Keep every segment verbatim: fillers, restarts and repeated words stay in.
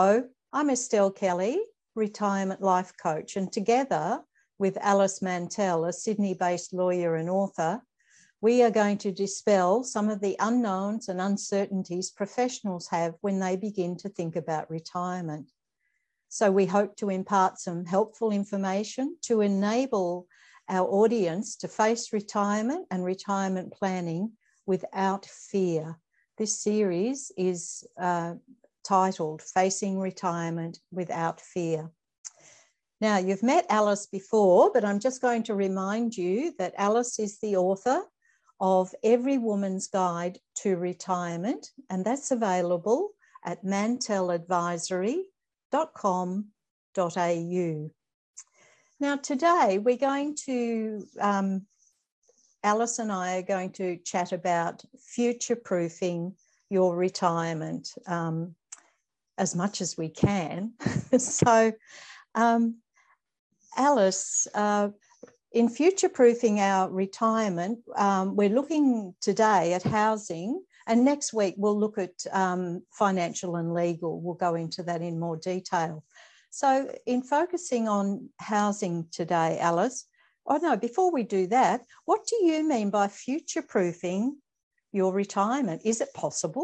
Hello, I'm Estelle Kelly, retirement life coach, and together with Alice Mantell, a Sydney-based lawyer and author, we are going to dispel some of the unknowns and uncertainties professionals have when they begin to think about retirement. So we hope to impart some helpful information to enable our audience to face retirement and retirement planning without fear. This series is uh, titled Facing Retirement Without Fear. Now, you've met Alice before, but I'm just going to remind you that Alice is the author of Every Woman's Guide to Retirement, and that's available at mantell advisory dot com dot a u. Now, today we're going to, um, Alice and I are going to chat about future-proofing your retirement um, as much as we can. so, um, Alice, uh, in future-proofing our retirement, um, we're looking today at housing, and next week we'll look at um, financial and legal. We'll go into that in more detail. So in focusing on housing today, Alice, oh no, before we do that, what do you mean by future-proofing your retirement? Is it possible?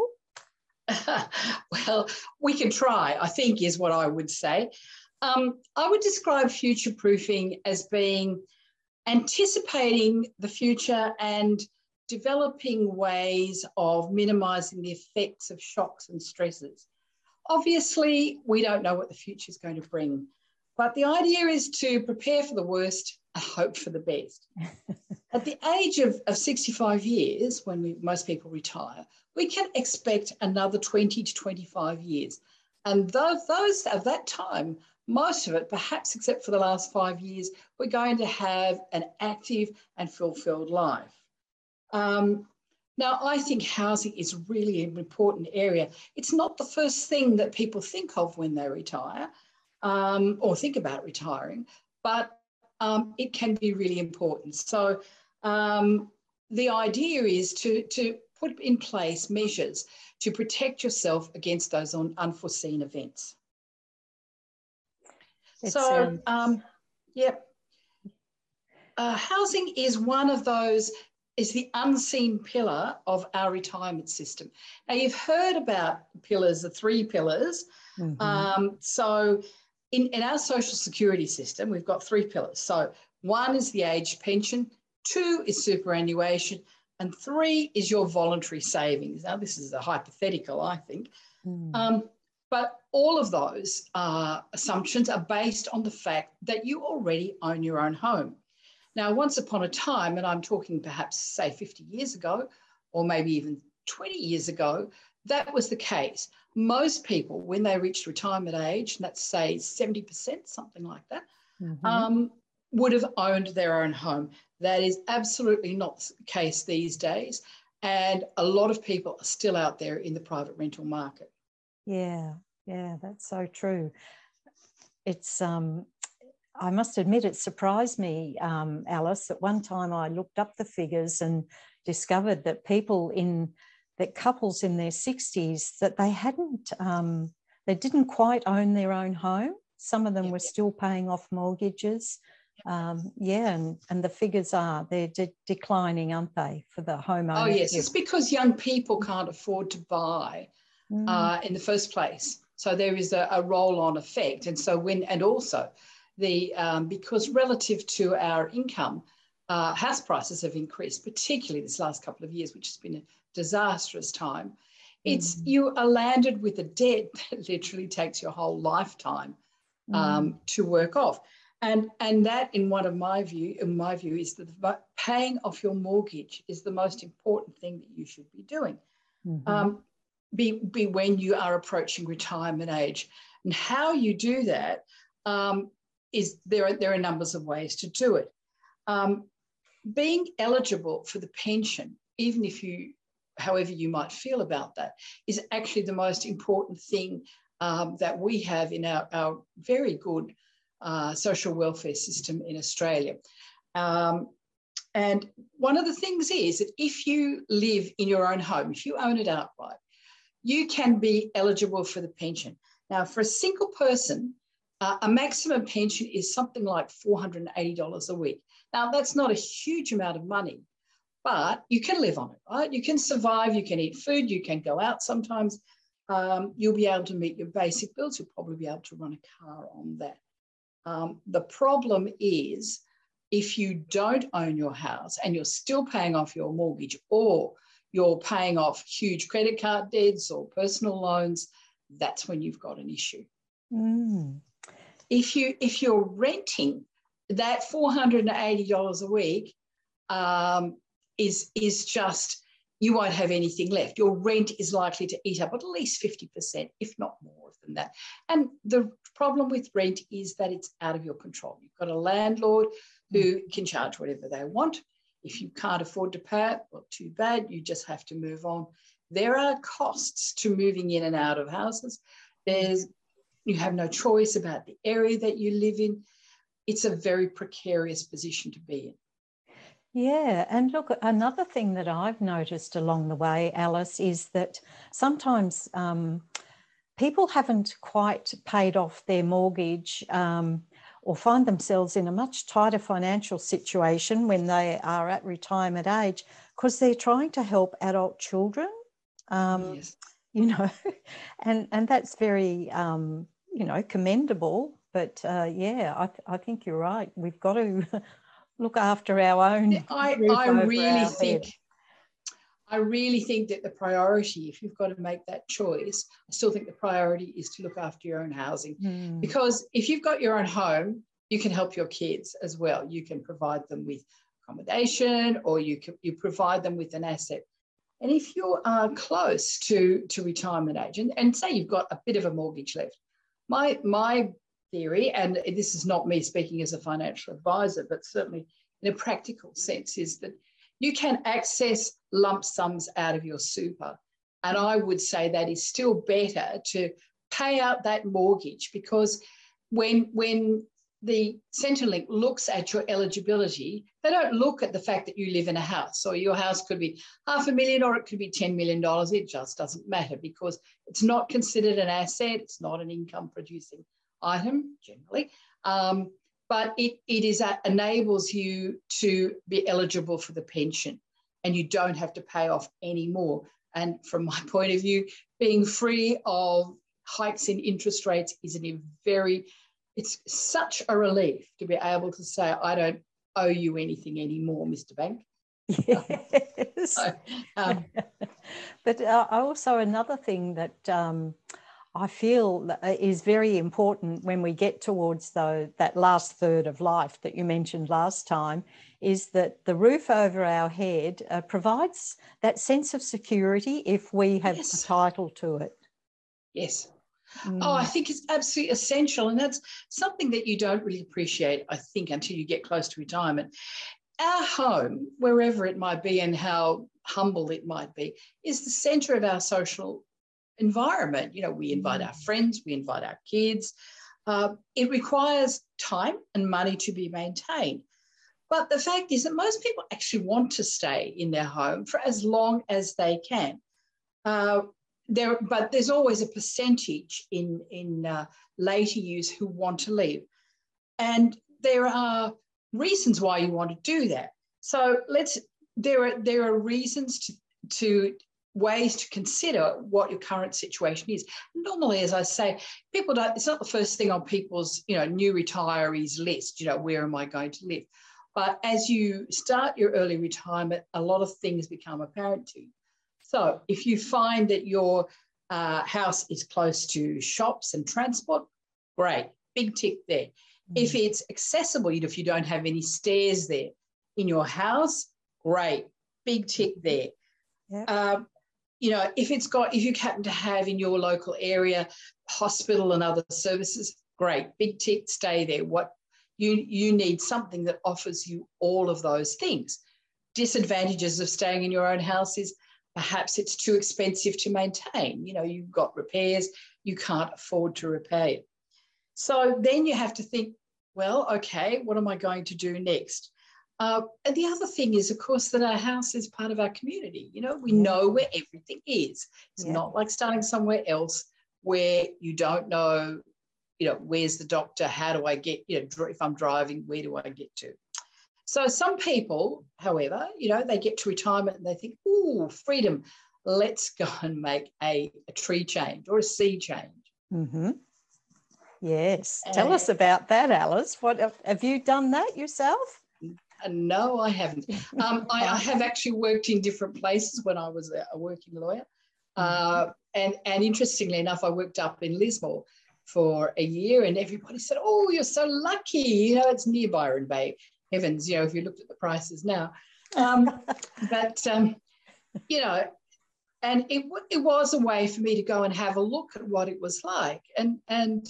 Well, we can try, I think, is what I would say. Um, I would describe future-proofing as being anticipating the future and developing ways of minimising the effects of shocks and stresses. Obviously, we don't know what the future is going to bring, but the idea is to prepare for the worst and hope for the best. At the age of, of sixty-five years, when we, most people retire, we can expect another twenty to twenty-five years. And those, those of that time, most of it, perhaps except for the last five years, we're going to have an active and fulfilled life. Um, now, I think housing is really an important area. It's not the first thing that people think of when they retire um, or think about retiring, but um, it can be really important. So um, the idea is to, to put in place measures to protect yourself against those un unforeseen events. It's, so, um, yeah, uh, housing is one of those, is the unseen pillar of our retirement system. Now, you've heard about pillars, the three pillars. Mm-hmm. um, so in, in our social security system, we've got three pillars. So one is the age pension, two is superannuation, and three is your voluntary savings. Now, this is a hypothetical, I think. Mm. Um, but all of those uh, assumptions are based on the fact that you already own your own home. Now, once upon a time, and I'm talking perhaps, say, fifty years ago, or maybe even twenty years ago, that was the case. Most people, when they reached retirement age, and that's, say, seventy percent, something like that, mm-hmm. um, would have owned their own home. That is absolutely not the case these days, and a lot of people are still out there in the private rental market. Yeah, yeah, that's so true. It's, um, I must admit, it surprised me, um, Alice. At one time I looked up the figures and discovered that people in, that couples in their sixties, that they hadn't, um, they didn't quite own their own home. Some of them yeah. were still paying off mortgages. Um, yeah, and, and the figures are, they're de declining, aren't they, for the homeowner? Oh, yes, it's because young people can't afford to buy mm. uh, in the first place. So there is a, a roll-on effect. And so when, and also the, um, because relative to our income, uh, house prices have increased, particularly this last couple of years, which has been a disastrous time. It's, mm. you are landed with a debt that literally takes your whole lifetime um, mm. to work off. And, and that, in one of my view, in my view, is that paying off your mortgage is the most important thing that you should be doing. Mm-hmm. um, be, be when you are approaching retirement age. And how you do that um, is there are, there are numbers of ways to do it. Um, being eligible for the pension, even if you, however you might feel about that, is actually the most important thing um, that we have in our, our very good Uh, social welfare system in Australia. Um, and one of the things is that if you live in your own home, if you own it outright, you can be eligible for the pension. Now, for a single person, uh, a maximum pension is something like four hundred eighty dollars a week. Now, that's not a huge amount of money, but you can live on it, right? You can survive, you can eat food, you can go out sometimes. Um, you'll be able to meet your basic bills. You'll probably be able to run a car on that. Um, the problem is if you don't own your house and you're still paying off your mortgage, or you're paying off huge credit card debts or personal loans, that's when you've got an issue. Mm. If you, if you're renting, that four hundred eighty dollars a week um, is, is just, you won't have anything left. Your rent is likely to eat up at least fifty percent, if not more than that. And the problem with rent is that it's out of your control. You've got a landlord who can charge whatever they want. If you can't afford to pay it, well, too bad, you just have to move on. There are costs to moving in and out of houses. There's, you have no choice about the area that you live in. It's a very precarious position to be in. Yeah, and look, another thing that I've noticed along the way, Alice, is that sometimes um, people haven't quite paid off their mortgage um, or find themselves in a much tighter financial situation when they are at retirement age because they're trying to help adult children, um, Yes. you know, and, and that's very, um, you know, commendable. But uh, yeah, I, th- I think you're right. We've got to look after our own I, roof I over really our think head. I really think that the priority, if you've got to make that choice, I still think the priority is to look after your own housing. Mm. Because if you've got your own home, you can help your kids as well. You can provide them with accommodation, or you can you provide them with an asset. And if you are close to, to retirement age, and, and say you've got a bit of a mortgage left, my, my theory, and this is not me speaking as a financial advisor, but certainly in a practical sense, is that you can access lump sums out of your super. And I would say that is still better to pay out that mortgage, because when, when the Centrelink looks at your eligibility, they don't look at the fact that you live in a house, or your house could be half a million or it could be ten million dollars. It just doesn't matter, because it's not considered an asset. It's not an income producing item generally. Um, but it, it is uh, enables you to be eligible for the pension, and you don't have to pay off any more. And from my point of view, being free of hikes in interest rates is a very, it's such a relief to be able to say, I don't owe you anything anymore, Mister Bank. Yes. So, um, but uh, also another thing that um, I feel is very important when we get towards the, that last third of life that you mentioned last time, is that the roof over our head uh, provides that sense of security if we have yes. the title to it. Yes. Mm. Oh, I think it's absolutely essential. And that's something that you don't really appreciate, I think, until you get close to retirement. Our home, wherever it might be and how humble it might be, is the centre of our social environment. You know, we invite our friends, we invite our kids. Uh, it requires time and money to be maintained. But the fact is that most people actually want to stay in their home for as long as they can. Uh, there, but there's always a percentage in, in uh, later years who want to leave. And there are reasons why you want to do that. So let's, there are, there are reasons to, to ways to consider what your current situation is. Normally, as I say, people don't, it's not the first thing on people's, you know, new retirees list, you know, where am I going to live? But as you start your early retirement, a lot of things become apparent to you. So if you find that your uh, house is close to shops and transport, great, big tick there. Mm. If it's accessible, you know, if you don't have any stairs there in your house, great, big tick there. Yeah. Um, you know, if it's got, if you happen to have in your local area hospital and other services, great, big tick, stay there. What you you need something that offers you all of those things. Disadvantages of staying in your own house is perhaps it's too expensive to maintain. You know, you've got repairs, you can't afford to repair it. So then you have to think, well, okay, what am I going to do next? Uh, and the other thing is, of course, that our house is part of our community. You know, we yeah. know where everything is. It's yeah. not like starting somewhere else where you don't know, you know, where's the doctor? How do I get, you know, if I'm driving, where do I get to? So some people, however, you know, they get to retirement and they think, ooh, freedom, let's go and make a, a tree change or a sea change. Mm-hmm. Yes. And tell us about that, Alice. What have you done that yourself? No, I haven't. Um, I, I have actually worked in different places when I was a, a working lawyer. Uh, and, and interestingly enough, I worked up in Lismore for a year, and everybody said, oh, you're so lucky. You know, it's near Byron Bay. Heavens, you know, if you looked at the prices now. Um, but, um, you know, and it, it was a way for me to go and have a look at what it was like. And, and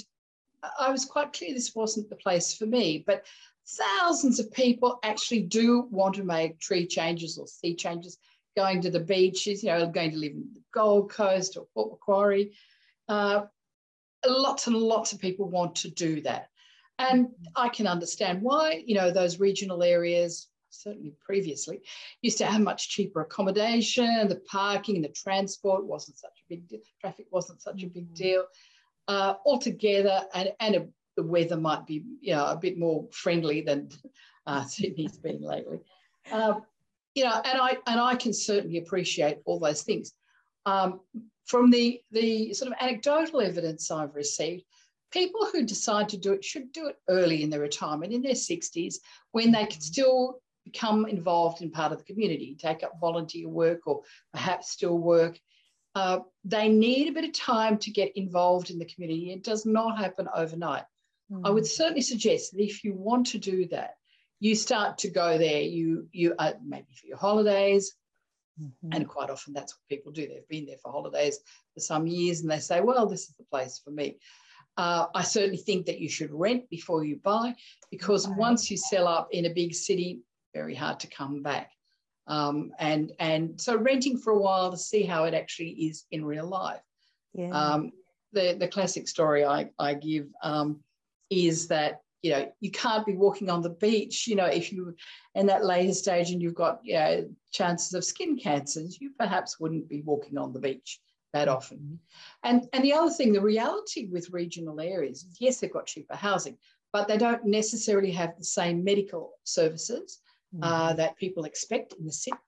I was quite clear this wasn't the place for me. But thousands of people actually do want to make tree changes or sea changes, going to the beaches, you know, going to live in the Gold Coast or Port Macquarie. Uh, lots and lots of people want to do that. And I can understand why. You know, those regional areas, certainly previously, used to have much cheaper accommodation, the parking, the transport wasn't such a big deal, traffic wasn't such a big deal. Uh, altogether, and, and a, the weather might be, you know, a bit more friendly than uh, Sydney's been lately. Uh, you know, and I and I can certainly appreciate all those things. Um, from the, the sort of anecdotal evidence I've received, people who decide to do it should do it early in their retirement, in their sixties, when they can still become involved in part of the community, take up volunteer work or perhaps still work. Uh, they need a bit of time to get involved in the community. It does not happen overnight. Mm. I would certainly suggest that if you want to do that, you start to go there, you, you uh, maybe for your holidays, mm-hmm. and quite often that's what people do. They've been there for holidays for some years and they say, well, this is the place for me. Uh, I certainly think that you should rent before you buy, because okay. once you sell up in a big city, very hard to come back. Um, and, and so renting for a while to see how it actually is in real life. Yeah. Um, the, the classic story I, I give um, is that, you know, you can't be walking on the beach, you know, if you're in that later stage and you've got, you know, chances of skin cancers, you perhaps wouldn't be walking on the beach that often. And, and the other thing, the reality with regional areas is, yes, they've got cheaper housing, but they don't necessarily have the same medical services uh, that people expect in the city.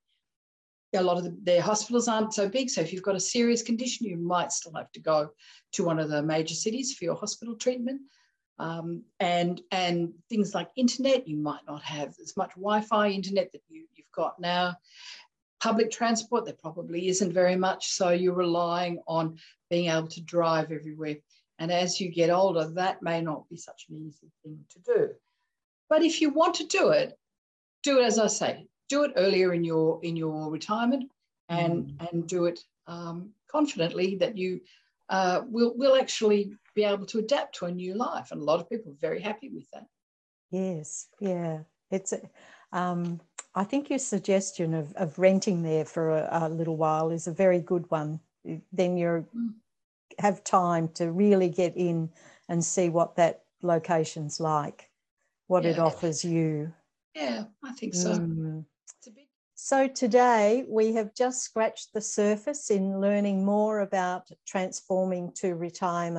A lot of the, their hospitals aren't so big, so if you've got a serious condition, you might still have to go to one of the major cities for your hospital treatment. Um, and, and things like internet, you might not have as much Wi-Fi internet that you, you've got now. Public transport, there probably isn't very much, so you're relying on being able to drive everywhere. And as you get older, that may not be such an easy thing to do. But if you want to do it, do it, as I say, do it earlier in your in your retirement, and mm. and do it um, confidently that you uh, will will actually be able to adapt to a new life. And a lot of people are very happy with that. Yes, yeah, it's. Um, I think your suggestion of, of renting there for a, a little while is a very good one. Then you mm. have time to really get in and see what that location's like, what yeah. it offers you. Yeah, I think so. Mm. It's a big... So today we have just scratched the surface in learning more about transforming to retirement.